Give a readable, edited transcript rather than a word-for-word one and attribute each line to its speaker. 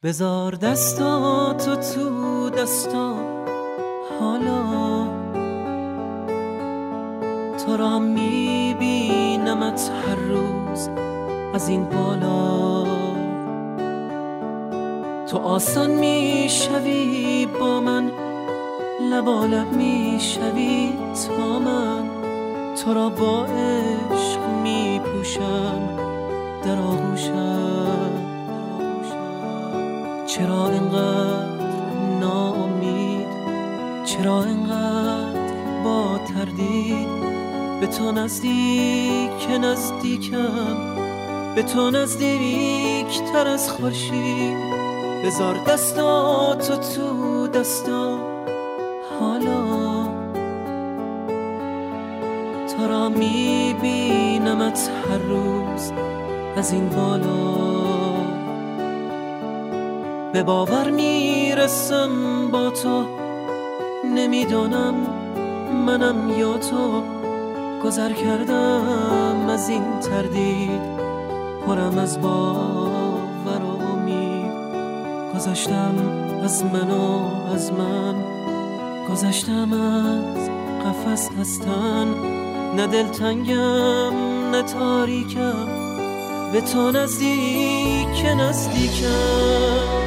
Speaker 1: بذار دستاتو تو دستام حالا، تو را میبینمت هر روز از این بالا. تو آسان میشوی با من، لبالب میشوی تا من تو را با عشق میپوشم در آغوشم. چرا اینقدر ناامید، چرا اینقدر با تردید؟ به تو نزدیک نزدیکم، به تو نزدیکتر از خورشید. بذار دستاتو تو دستام حالا، تو را میبینمت هر روز از این بالا. به باور میرسم با تو، نمیدانم منم یا تو. گذر کردم از این تردید، پرم از باور و امید. گذشتم از من و از من، گذشتم از قفس هستن. نه دلتنگم نه تاریکم، به تو نزدیک نزدیکم.